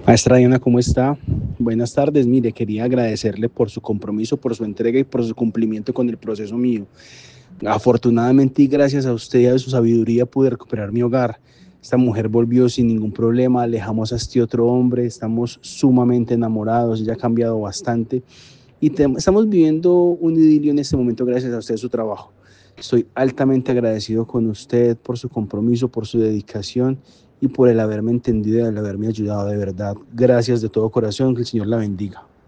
Maestra Diana, ¿cómo está? Buenas tardes. Mire, quería agradecerle por su compromiso, por su entrega y por su cumplimiento con el proceso mío. Afortunadamente y gracias a usted y a su sabiduría pude recuperar mi hogar. Esta mujer volvió sin ningún problema, alejamos a este otro hombre, estamos sumamente enamorados, ella ha cambiado bastante y estamos viviendo un idilio en este momento gracias a usted y su trabajo. Estoy altamente agradecido con usted por su compromiso, por su dedicación y por el haberme entendido y el haberme ayudado de verdad. Gracias de todo corazón, que el Señor la bendiga.